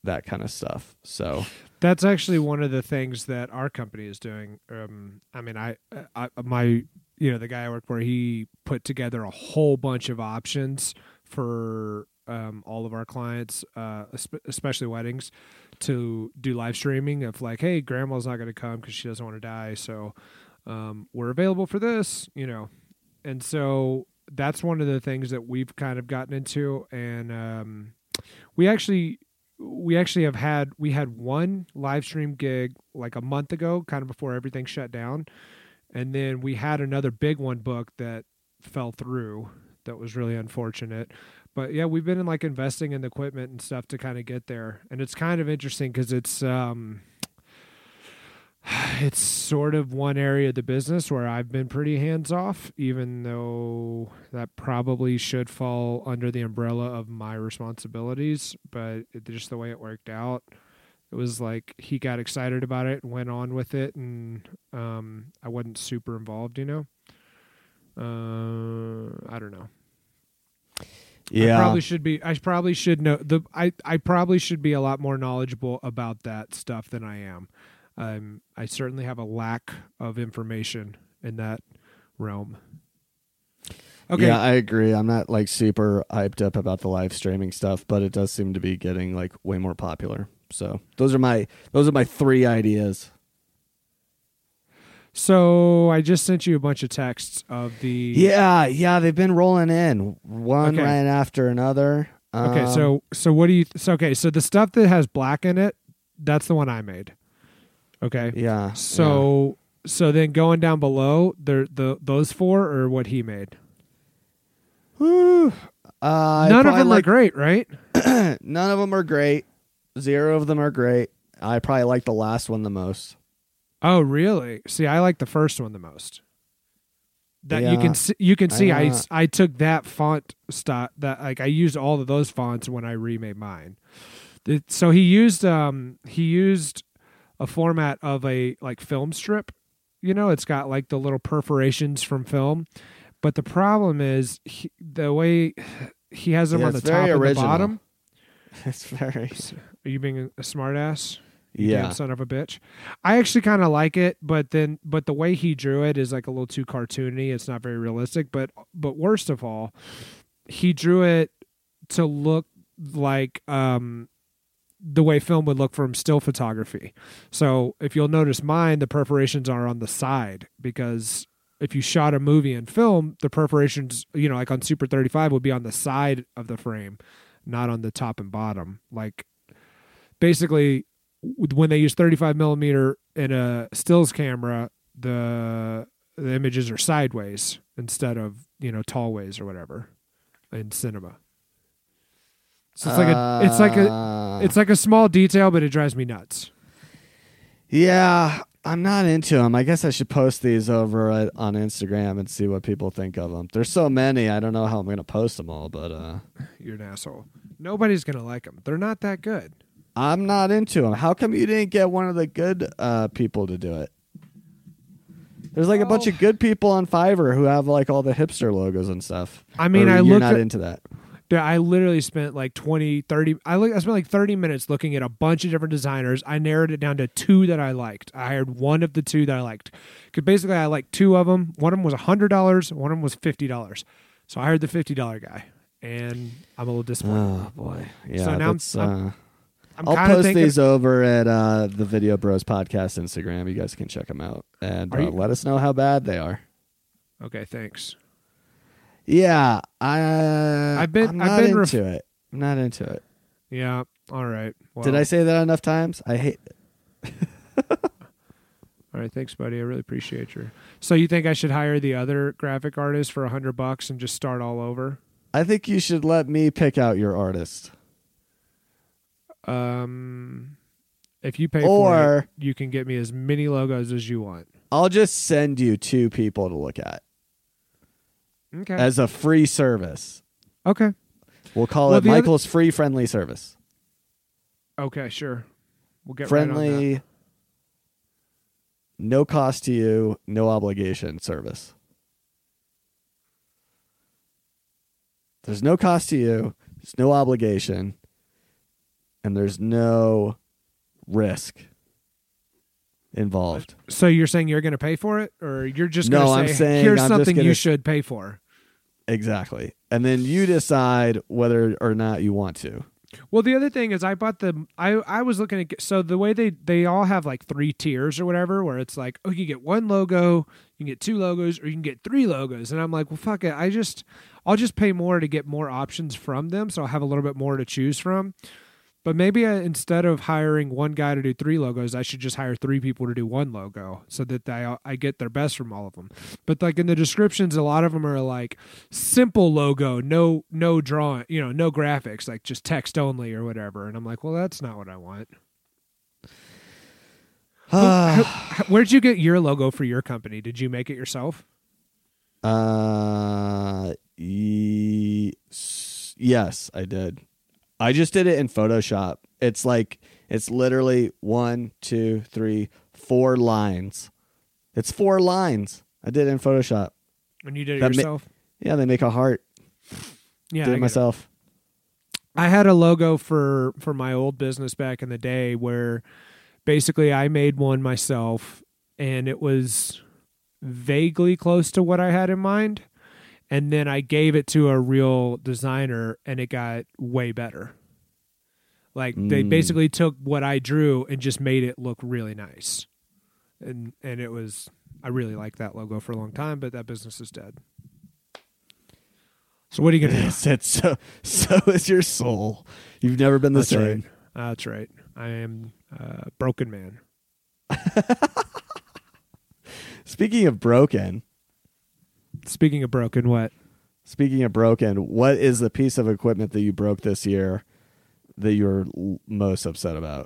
that kind of stuff. So that's actually one of the things that our company is doing. Um, I mean, I, I, my, you know, the guy I work for, he put together a whole bunch of options for um, all of our clients, uh, especially weddings, to do live streaming of like, hey, grandma's not going to come because she doesn't want to die. So um, we're available for this, you know. And so that's one of the things that we've kind of gotten into. And um, we actually, we actually have had, we had one live stream gig like a month ago, kind of before everything shut down. And then we had another big one booked that fell through. That was really unfortunate. But yeah, we've been in like investing in the equipment and stuff to kind of get there. And it's kind of interesting because it's, um, it's sort of one area of the business where I've been pretty hands off, even though that probably should fall under the umbrella of my responsibilities. But it, just the way it worked out, it was like he got excited about it and went on with it. And um, I wasn't super involved, you know? Uh, I don't know. Yeah, I probably should be. I probably should know the. I, I probably should be a lot more knowledgeable about that stuff than I am. Um, I certainly have a lack of information in that realm. Okay. Yeah, I agree. I'm not like super hyped up about the live streaming stuff, but it does seem to be getting like way more popular. So those are my those are my three ideas. So I just sent you a bunch of texts of the. Yeah, yeah, they've been rolling in one Okay. right after another. Um, Okay, so so what do you? So okay, so the stuff that has black in it, that's the one I made. Okay. yeah. So so then going down below, there the those four are what he made. yeah. Whew. Uh, None of I them like, are great, right? None of them are great. Zero of them are great. I probably like the last one the most. Oh, really? See, I like the first one the most. That you Yeah, can see, you can see I, uh, I took that font style that like I used all of those fonts when I remade mine. It, so he used um he used a format of a like film strip. You know, it's got like the little perforations from film. But the problem is he, the way he has them Yeah, on the it's top very and the original. bottom. It's very Are you being a smart ass? You yeah. damn son of a bitch. I actually kind of like it, but then but the way he drew it is like a little too cartoony. It's not very realistic. But but worst of all, he drew it to look like um, the way film would look from still photography. So if you'll notice mine, the perforations are on the side because if you shot a movie in film, the perforations, you know, like on Super thirty-five would be on the side of the frame, not on the top and bottom. Like basically when they use thirty-five millimeter in a stills camera, the the images are sideways instead of, you know, tall ways or whatever in cinema. So it's like a it's like a Uh, it's like a small detail, but it drives me nuts. Yeah, I'm not into them. I guess I should post these over at, on Instagram and see what people think of them. There's so many. I don't know how I'm going to post them all, but uh, You're an asshole. Nobody's gonna like them. They're not that good. I'm not into them. How come you didn't get one of the good uh, people to do it? There's like a bunch Well- of good people on Fiverr who have like all the hipster logos and stuff. I mean, Or I you're looked not at, into that. Dude, I literally spent like twenty, thirty I look I spent like thirty minutes looking at a bunch of different designers. I narrowed it down to two that I liked. I hired one of the two that I liked. Cuz basically I liked two of them. One of them was one hundred dollars, one of them was fifty dollars. So I hired the fifty dollars guy, and I'm a little disappointed. Oh boy, yeah. So now I'm- that's, I'm- uh, I'm I'll kind of post thinking these over at uh, the Video Bros Podcast Instagram. You guys can check them out and Are uh, you- let us know how bad they are. Okay, thanks. Yeah, I. I've been- I'm I've not been into ref- it. I'm not into it. Yeah, all right. Well, Did I say that enough times? I hate it. All right, thanks buddy. I really appreciate your. So you think I should hire the other graphic artist for a hundred bucks and just start all over? I think you should let me pick out your artist. Um, if you pay for Or it, you can get me as many logos as you want. I'll just send you two people to look at Okay. as a free service. okay. We'll call Well, it the other- Michael's free friendly service. Okay. Sure. We'll get right on that. Friendly, no cost to you, no obligation service. There's no cost to you. There's no obligation. and there's no risk involved. So you're saying you're going to pay for it, or you're just No, going I'm to say, saying here's I'm just something gonna you s- should pay for? Exactly. And then you decide whether or not you want to. Well, the other thing is I bought the I I was looking at so the way they they all have like three tiers or whatever, where it's like, oh, you get one logo, you can get two logos, or you can get three logos. And I'm like, well, fuck it. I just I'll just pay more to get more options from them, so I'll have a little bit more to choose from. But maybe I, instead of hiring one guy to do three logos, I should just hire three people to do one logo, so that I I get their best from all of them. But like in the descriptions, a lot of them are like simple logo, no no drawing, you know, no graphics, like just text only or whatever. And I'm like, well, that's not what I want. Who- how- where'd you get your logo for your company? Did you make it yourself? Uh, ye- s- yes, I did. I just did it in Photoshop. It's like, it's literally one, two, three, four lines. It's four lines. I did it in Photoshop. When you did it That ma- yourself? Yeah, they make a heart. Yeah, did I it get myself. I had a logo for for my old business back in the day where basically I made one myself, and it was vaguely close to what I had in mind, and then I gave it to a real designer and it got way better. Like they Mm. basically took what I drew and just made it look really nice. And and it was I really liked that logo for a long time, but that business is dead. So what are you going to do? Yes, it's so, so is your soul. You've never been the That's same. right. That's right. I am a broken man. Speaking of broken, Speaking of broken, what? speaking of broken, what is the piece of equipment that you broke this year that you're l- most upset about?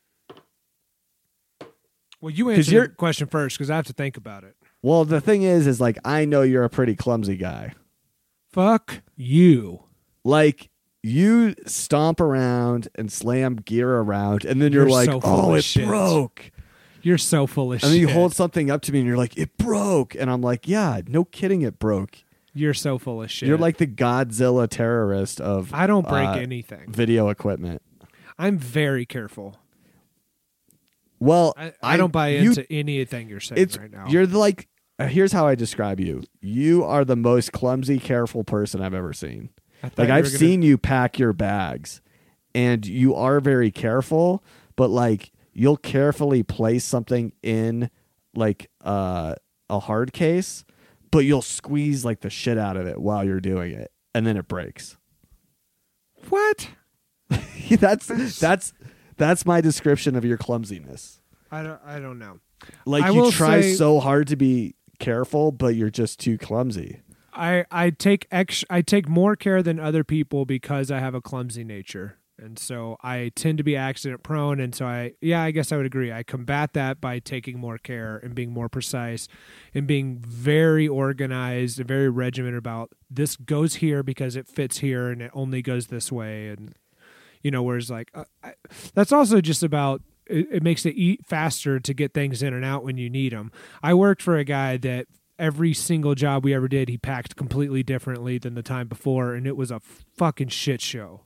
Well, you 'Cause answer you're- the question first because I have to think about it. Well, the thing is, is like, I know you're a pretty clumsy guy. Fuck you. Like, you stomp around and slam gear around, and then you're, You're like, so full oh, of it shit. broke. You're so full of And then shit. you hold something up to me, and you're like, it broke. And I'm like, yeah, no kidding, it broke. You're so full of shit. You're like the Godzilla terrorist of I don't break uh, anything. video equipment. I'm very careful. Well, I, I don't buy you- into anything you're saying it's right now. you're the, like uh, here's how I describe you. You are the most clumsy, careful person I've ever seen. I thought Like you I've were gonna- seen you pack your bags, and you are very careful, but like you'll carefully place something in like uh, a hard case, but you'll squeeze like the shit out of it while you're doing it, and then it breaks. What? that's that's that's my description of your clumsiness. I don't. I don't know. Like I you will try say- so hard to be careful, but you're just too clumsy. I I take ex I take more care than other people because I have a clumsy nature. And so I tend to be accident prone, and so I yeah, I guess I would agree. I combat that by taking more care and being more precise and being very organized and very regimented about this goes here because it fits here and it only goes this way, and you know, whereas like uh, I, that's also just about it, it makes it eat faster to get things in and out when you need them. I worked for a guy that every single job we ever did, he packed completely differently than the time before, and it was a fucking shit show.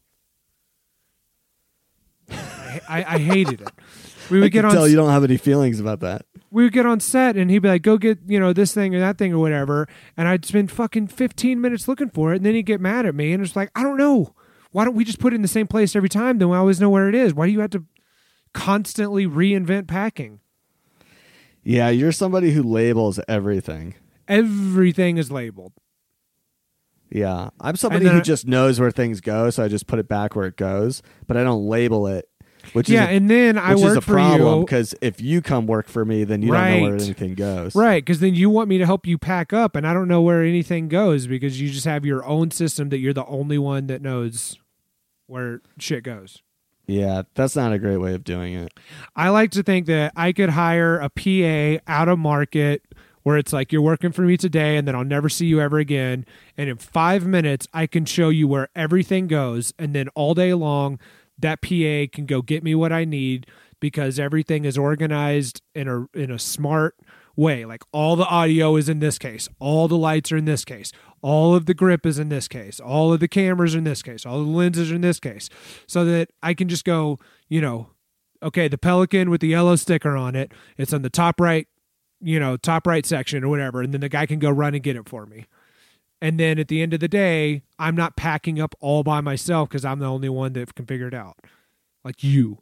I, I, I hated it. We would I get can on. tell you don't have any feelings about that. We would get on set, and he'd be like, "Go get you know this thing or that thing or whatever," and I'd spend fucking fifteen minutes looking for it, and then he'd get mad at me, and it's like, I don't know. Why don't we just put it in the same place every time? Then we always know where it is. Why do you have to constantly reinvent packing? Yeah, you're somebody who labels everything. Everything is labeled. Yeah, I'm somebody then who I- just knows where things go, so I just put it back where it goes, but I don't label it. Which Yeah, is a, and then I which is a work for problem you. because if you come work for me, then you don't know where Right. anything goes. Right, because then you want me to help you pack up, and I don't know where anything goes because you just have your own system that you're the only one that knows where shit goes. Yeah, that's not a great way of doing it. I like to think that I could hire a P A out of market where it's like you're working for me today and then I'll never see you ever again. And in five minutes, I can show you where everything goes. And then all day long, that P A can go get me what I need because everything is organized in a in a smart way. Like all the audio is in this case, all the lights are in this case, all of the grip is in this case, all of the cameras are in this case, all the lenses are in this case, so that I can just go, you know, okay, the Pelican with the yellow sticker on it, it's on the top right, you know, top right section or whatever, and then the guy can go run and get it for me. And then at the end of the day, I'm not packing up all by myself because I'm the only one that can figure it out. Like you.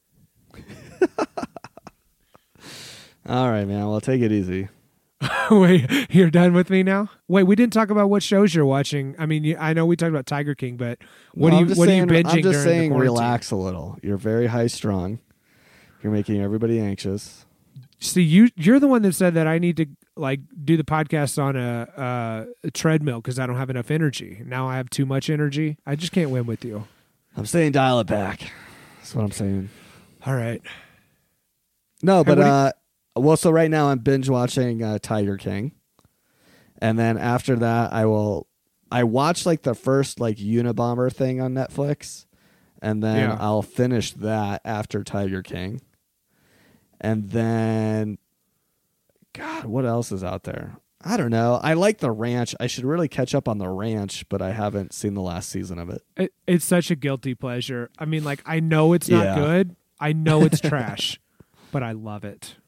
All right, man. Well, take it easy. Wait, you're done with me now? Wait, we didn't talk about what shows you're watching. I mean, you, I know we talked about Tiger King, but what No, do I'm you just what saying, are you binging I'm just during saying the quarantine? relax a little. You're very high strung. You're making everybody anxious. See, you you're the one that said that I need to like do the podcast on a, a, a treadmill because I don't have enough energy. Now I have too much energy. I just can't win with you. I'm saying dial it back. That's what I'm saying. All right. No, but what do you- uh, well, so right now I'm binge watching uh, Tiger King, and then after that I will. I watched like the first like Unabomber thing on Netflix, and then Yeah. I'll finish that after Tiger King, and then, God, what else is out there? I don't know. I like The Ranch. I should really catch up on The Ranch, but I haven't seen the last season of it. It, it's such a guilty pleasure. I mean, like I know it's not Yeah. good. I know it's trash, but I love it.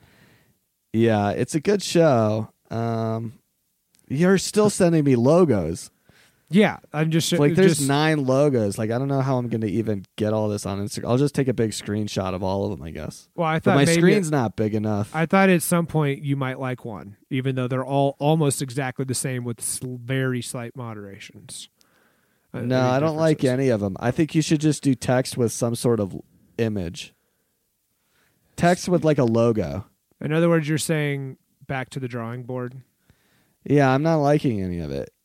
Yeah, it's a good show. Um, you're still sending me logos. Yeah, I'm just Like there's just, nine logos. Like I don't know how I'm going to even get all this on Instagram. I'll just take a big screenshot of all of them, I guess. Well, I But thought my maybe screen's not big enough. I thought at some point you might like one, even though they're all almost exactly the same with sl- very slight moderations. Uh, no, any I don't like differences. any of them. I think you should just do text with some sort of image. Text with like a logo. In other words, you're saying back to the drawing board. Yeah, I'm not liking any of it.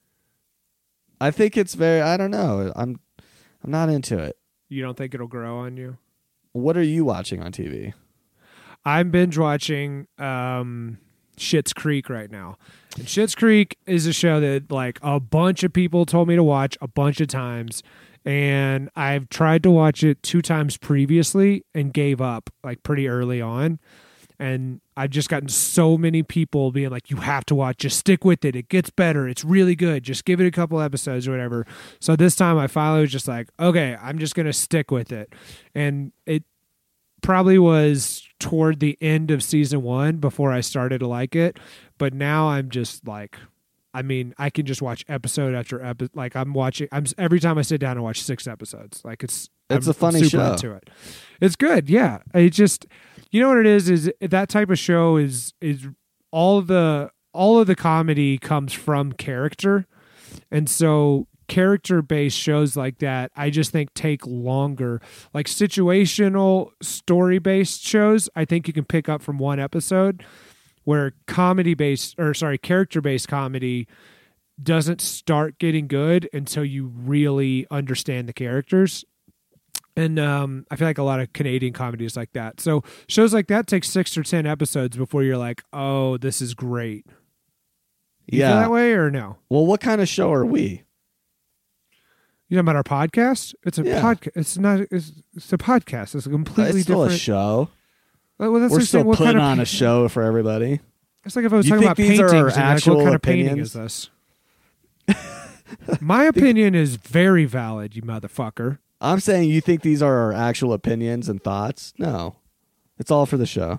I think it's very. I don't know. I'm. I'm not into it. You don't think it'll grow on you? What are you watching on T V? I'm binge watching um, Schitt's Creek right now. And Schitt's Creek is a show that like a bunch of people told me to watch a bunch of times, and I've tried to watch it two times previously and gave up like pretty early on. And I've just gotten so many people being like, you have to watch, just stick with it. It gets better. It's really good. Just give it a couple episodes or whatever. So this time I finally was just like, okay, I'm just going to stick with it. And it probably was toward the end of season one before I started to like it. But now I'm just like, I mean, I can just watch episode after episode. Like I'm watching, I'm every time I sit down and watch six episodes. Like it's, It's I'm, a funny I'm super show. into it. It's good. Yeah. It just, you know what it is, is that type of show is, is all of the, all of the comedy comes from character. And so character based shows like that, I just think take longer. Like situational story based shows, I think you can pick up from one episode, where comedy based or sorry, character based comedy doesn't start getting good until you really understand the characters. And um, I feel like a lot of Canadian comedies like that. So shows like that take six or ten episodes before you're like, oh, this is great. You Yeah. feel that way or no? Well, what kind of show are we? You know about our podcast? It's a Yeah. podcast. It's not. It's, it's a podcast. It's a completely It's still different. a show. Well, that's We're like still saying, what putting kind of on pa- a show for everybody. It's like if I was You talking think about these are paintings. our and like, actual what kind of painting opinions? is this? My opinion is very valid, you motherfucker. I'm saying you think these are our actual opinions and thoughts? No. It's all for the show.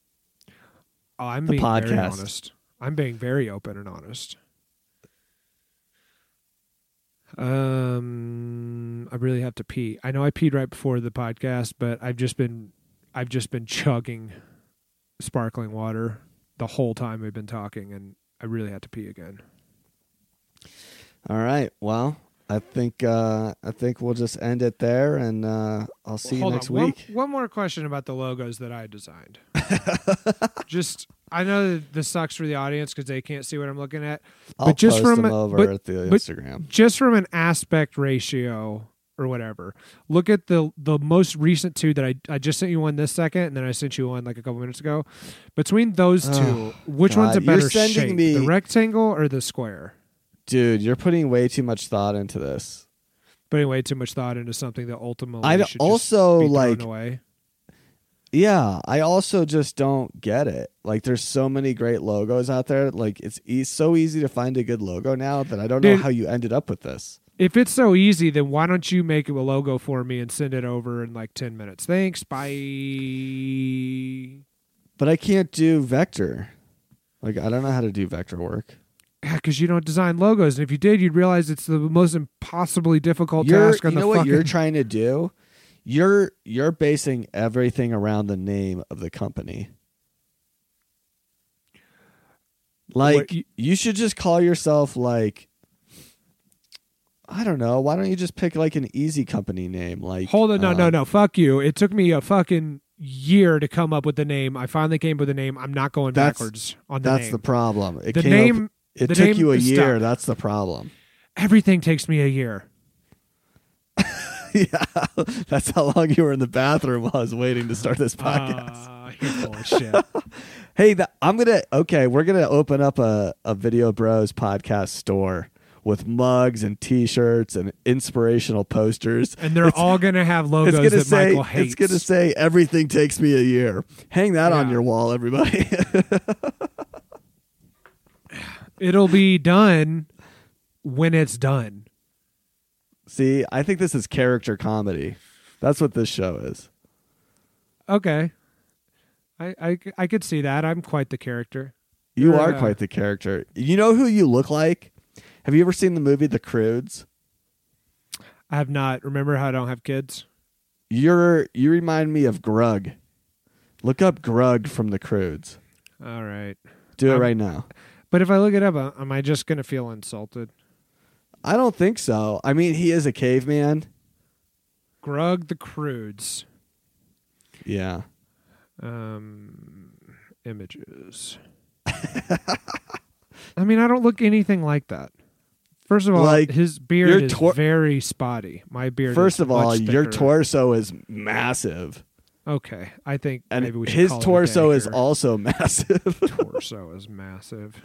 Oh, I'm The being very podcast. honest. I'm being very open and honest. Um, I really have to pee. I know I peed right before the podcast, but I've just been, I've just been chugging sparkling water the whole time we've been talking, and I really had to pee again. All right. Well, I think uh, I think we'll just end it there, and uh, I'll see Hold you next on. week. One, one more question about the logos that I designed. Just, I know that this sucks for the audience because they can't see what I'm looking at. I'll but just post from them a- over but- at the but- Instagram. Just from an aspect ratio or whatever, look at the the most recent two that I I just sent you one this second, and then I sent you one like a couple minutes ago. Between those two, Oh, which one's a God. You're better sending shape, me- the rectangle or the square? Dude, you're putting way too much thought into this. Putting way too much thought into something that ultimately I'd should also, just be thrown like- away. Yeah, I also just don't get it. Like, there's so many great logos out there. Like, it's e- so easy to find a good logo now that I don't know Dude, how you ended up with this. If it's so easy, then why don't you make a logo for me and send it over in like ten minutes? Thanks. Bye. But I can't do vector. Like, I don't know how to do vector work. Yeah, because you don't design logos. And if you did, you'd realize it's the most impossibly difficult You're, task on you know the what fucking... you're trying to do? You're you're basing everything around the name of the company. Like, What, you- you should just call yourself, like, I don't know. Why don't you just pick, like, an easy company name? Like, Hold on. No, uh, no, no. Fuck you. It took me a fucking year to come up with the name. I finally came up with the name. I'm not going That's- backwards on the That's name. the problem. It The came name... Up, it the took name you a is year. stuck. That's the problem. Everything takes me a year. Yeah, that's how long you were in the bathroom while I was waiting to start this podcast. Uh, you're full of shit. Hey, the, I'm gonna. Okay, we're gonna open up a, a Video Bros podcast store with mugs and T-shirts and inspirational posters. And they're It's- all going to have It's logos gonna that say. Michael hates. It's gonna say everything takes me a year. Hang that on Yeah. your wall, everybody. It'll be done when it's done. See, I think this is character comedy. That's what this show is. Okay. I, I, I could see that. I'm quite the character. You You're, are uh, quite the character. You know who you look like? Have you ever seen the movie The Croods? I have not. Remember how I don't have kids? You're you remind me of Grug. Look up Grug from The Croods. All right. Do it Um, right now. But if I look it up, uh, am I just going to feel insulted? I don't think so. I mean, he is a caveman. Grug the Croods. Yeah. Um, images. I mean, I don't look anything like that. First of all, Like, his beard your is tor- very spotty. My beard First is of all, much your thicker. torso is massive. Okay, I think And maybe we should his call it a torso day is here. also massive. Torso is massive.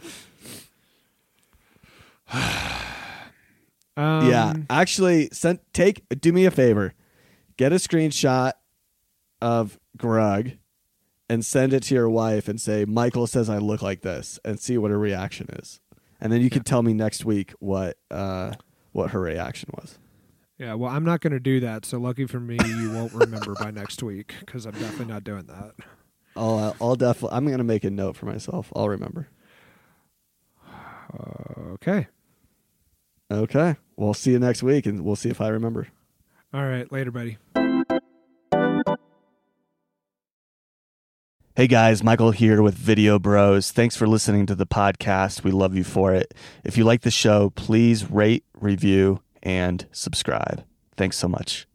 um, yeah. Actually, send, take do me a favor. Get a screenshot of Grug and send it to your wife and say, Michael says I look like this, and see what her reaction is. And then you can tell me next week what uh, what her reaction was. Yeah, well, I'm not going to do that. So lucky for me, you won't remember by next week because I'm definitely not doing that. I'll uh, I'll definitely I'm gonna make a note for myself. I'll remember. Uh, okay. Okay. We'll see you next week, and we'll see if I remember. All right. Later, buddy. Hey guys, Michael here with Video Bros. Thanks for listening to the podcast. We love you for it. If you like the show, please rate, review, and subscribe. Thanks so much.